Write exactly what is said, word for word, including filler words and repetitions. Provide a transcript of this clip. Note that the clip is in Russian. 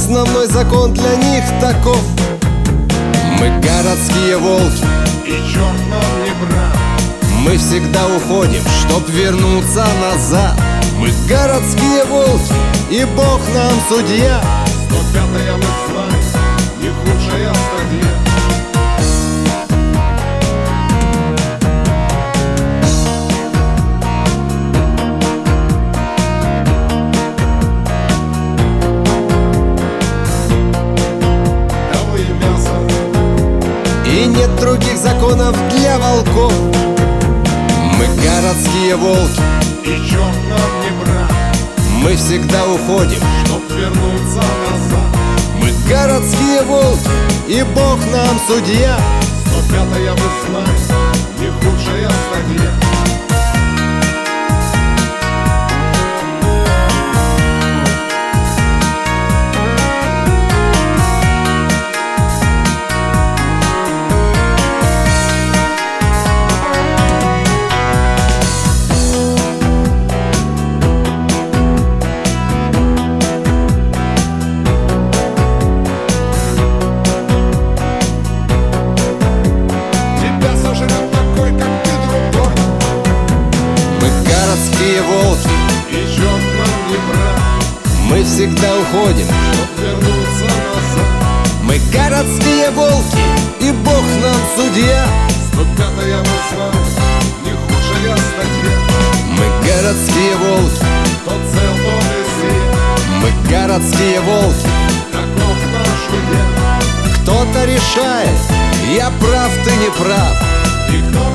Основной закон для них таков: мы городские волки, и черт нам не брат. мы всегда уходим, чтоб вернуться назад. Мы городские волки, и Бог нам судья. сто пятая мы знаем, не худшая стадия. И нет других законов для волков. Мы городские волки, и черт нам не брат. мы всегда уходим, чтоб вернуться назад. мы городские волки, и Бог нам судья. сто пятая мы знаем, не худшая стадия. Городские волки, и черт нам не брат. мы всегда уходим, чтоб вернуться назад. мы городские волки, и Бог нам судья. сто пятая мы знаем, не худшая статья. Мы городские волки, кто цел, тот и сил. мы городские волки. Таков наш удел. Кто-то решает, я прав, ты не прав. И кто